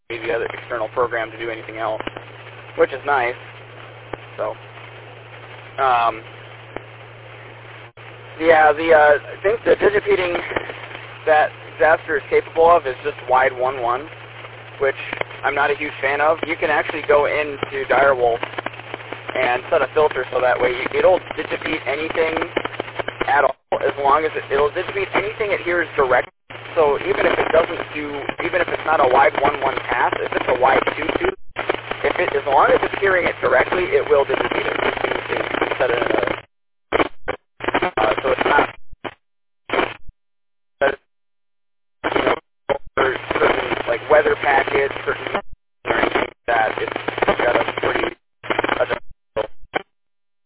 the other external program to do anything else, which is nice. So, yeah, I think the digipeating that Xastor is capable of is just wide 1-1, which I'm not a huge fan of. You can actually go into Direwolf and set a filter so that way it'll digipeat anything at all, as long as it'll digipeat anything it hears directly. So even if it's not a wide 1-1 pass, if it's a wide 2-2, as long as it's hearing it directly, it will distribute it. You can set it in a